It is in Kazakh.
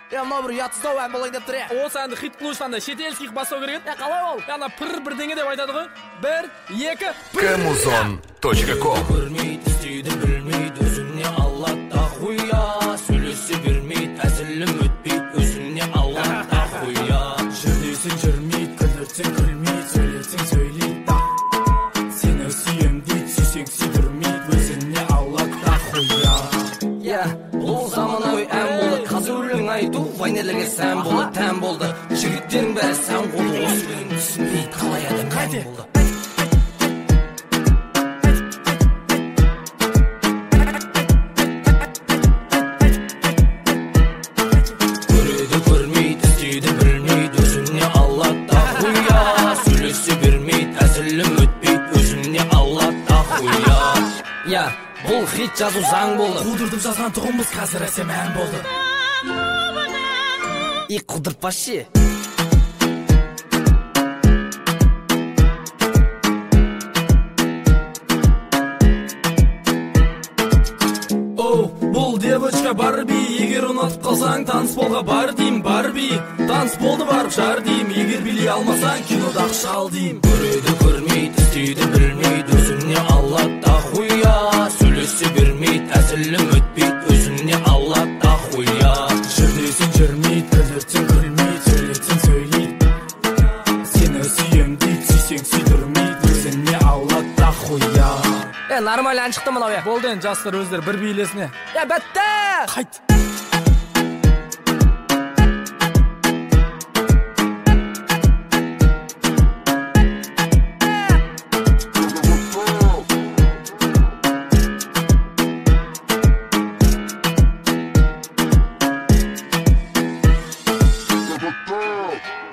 Мына бір ұятсыздау ән болайын деп тұр. Ол сәнді хит қылу үшін шетелских басу керек. Қалай ол? Ана бірдеңе деп айтады ғой. 1, 2, Kmuzon.com Көрмейді, істейді, білмейді, өзіне аллата хуя. Сөйлесе бермейді, әзілім өтпейді, өзіне аллата хуя. Жүрдесің жүрмейді, күлірсің күлмейді, сөйлесің сөйлейді. Сені сүйем дейді, сүйсең сүйдірмейді, өзіне аллата хуя. Бұл заманауи ән болды, қазір өлең айту вайнерлерге сән болды, тән болды. Жігіттердің бәрі сән қолды, осы өлең түсінбейді, қалай адам мән болды. Көреді, көрмейді, істейді, білмейді, өзіне аллата хуя. Сөйлесе бермейді, әзілім өтпейді, өзіне аллата хуя. Бұл хит жазу заң болды. Қудырдып жазған тұғымыз қазір әсем ән болды. Қудыртпа ше. Бұл девочка Барби, егер ұнатып қалсаң танцполға бар дейм, Барби. Танцполды барып жар дейм, егер билей алмасаң кинодағы шал дейм. Көреді, көрмейді, істейді, білмейді, өзіне аллата хуя. Сөйлесе бермейді, әзілім өтпейді, өзіне аллата хуя. Жүрдесің жүрмейді, күлірсің күлмейді, сөйлесің сөйлейді. Сені сүйем дейді, сүйсең сүйдірмейді, өзіне аллата хуя. Нормаль ән шықты мынау. Болды енді жастар өздері бір билесіне. Бітті! Қайт. Kmuzon.com